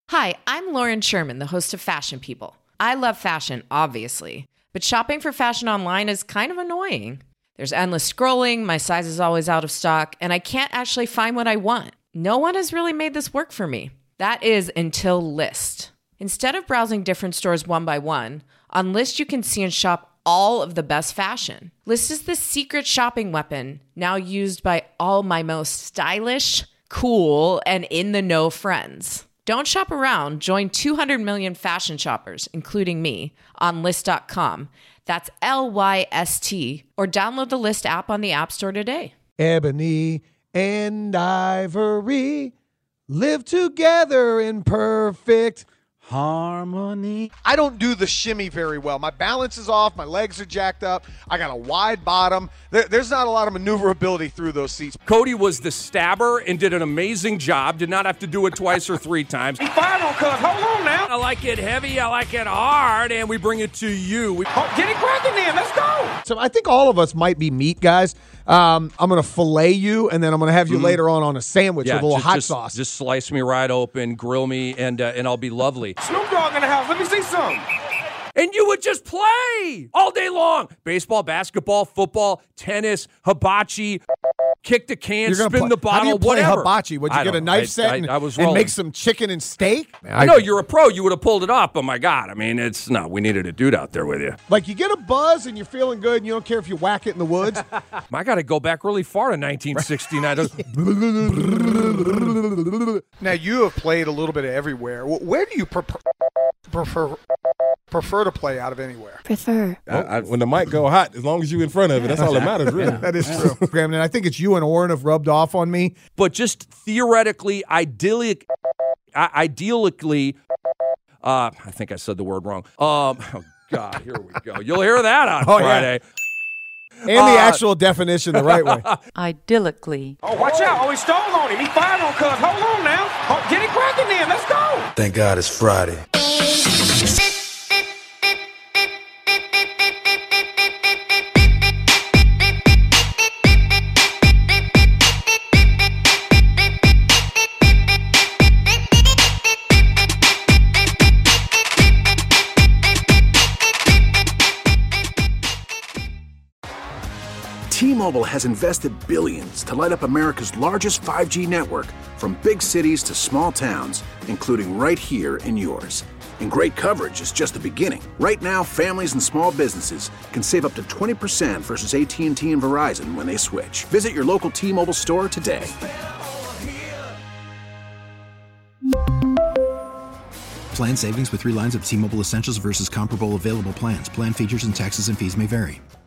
Hi, I'm Lauren Sherman, the host of Fashion People. I love fashion, obviously, but shopping for fashion online is kind of annoying. There's endless scrolling, my size is always out of stock, and I can't actually find what I want. No one has really made this work for me. That is until Lyst. Instead of browsing different stores one by one, on Lyst you can see and shop all of the best fashion. Lyst is the secret shopping weapon, now used by all my most stylish, cool, and in-the-know friends. Don't shop around. Join 200 million fashion shoppers, including me, on Lyst.com. That's Lyst, or download the Lyst app on the App Store today. Ebony and ivory live together in perfect harmony. I don't do the shimmy very well. My balance is off. My legs are jacked up. I got a wide bottom. There's not a lot of maneuverability through those seats. Cody was the stabber and did an amazing job. Did not have to do it twice or three times. Final cut. Hold on now. I like it heavy. I like it hard. And we bring it to you. Get it cracking then. Let's go. So I think all of us might be meat guys. I'm going to fillet you, and then I'm going to have you later on a sandwich with a little hot sauce. Just slice me right open, grill me, and I'll be lovely. Snoop Dogg in the house. Let me see some. And you would just play all day long. Baseball, basketball, football, tennis, hibachi, kick the can, spin the bottle, how do you play whatever. Hibachi? Would you get a knife set and make some chicken and steak? I know you're a pro. You would have pulled it off, but my God, I mean, we needed a dude out there with you. Like you get a buzz and you're feeling good and you don't care if you whack it in the woods. I got to go back really far to 1969. Now, you have played a little bit of everywhere. Where do you prefer to play out of anywhere? When the mic go hot, as long as you're in front of it, that's all that matters, really. That is true. Graham, and I think it's you and Oren have rubbed off on me. But just theoretically, ideally, I think I said the word wrong. Oh, God, here we go. You'll hear that on Friday. Yeah. And the actual definition the right way. Idyllically. Oh, watch out. Oh, he stole on him. He fired on Cuz. Hold on now. Oh, get it cracking then. Let's go. Thank God it's Friday. T-Mobile has invested billions to light up America's largest 5G network, from big cities to small towns, including right here in yours. And great coverage is just the beginning. Right now, families and small businesses can save up to 20% versus AT&T and Verizon when they switch. Visit your local T-Mobile store today. Plan savings with 3 lines of T-Mobile Essentials versus comparable available plans. Plan features and taxes and fees may vary.